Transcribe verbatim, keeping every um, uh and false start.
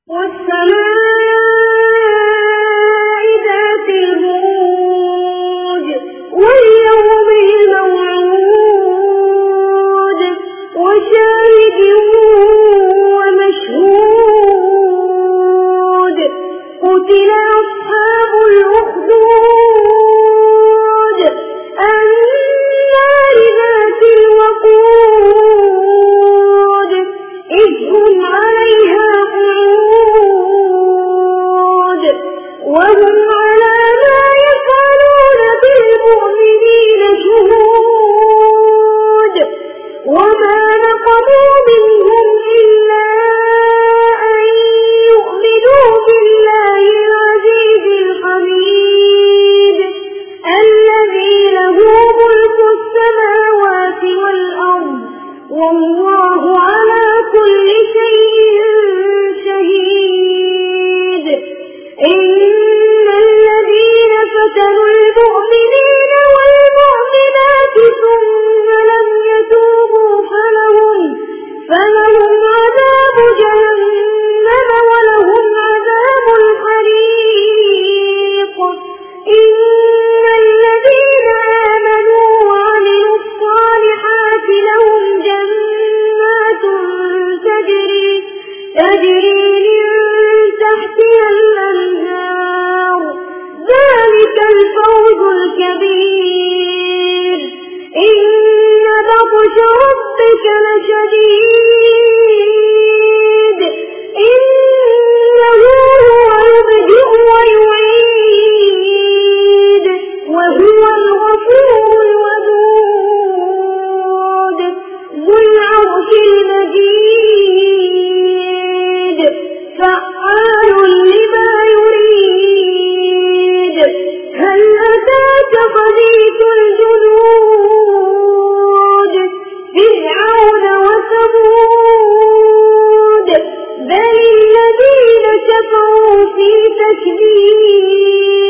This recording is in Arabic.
والسماء ذات البروج واليوم الموعود وشاهد ومشهود قتل أصحاب الأخدود النار ذات الوقود إذ هم عليها قعود وهم على ما يفعلون بالمؤمنين شهود وما نقموا منهم إلا أن يؤمنوا بالله العزيز الحميد الذي له ملك السماوات والأرض والله على كل شيء شهيد إن الذين فتنوا المؤمنين والمؤمنات ثم لم يتوبوا فلهم فلهم عذاب جهنم ولهم عذاب الحريق إن الذين آمنوا وعملوا الصالحات لهم جنات تجري تجري من تحتها الأنهار ذلك الفوز الكبير إن بطش ربك لشديد إنه هو يبدئ ويعيد وهو الغفور الودود ذو العرش المجيد فعال لما يريد هل أتاك حديث الجنود فرعون وثمود بل الذين كفروا في تكذيب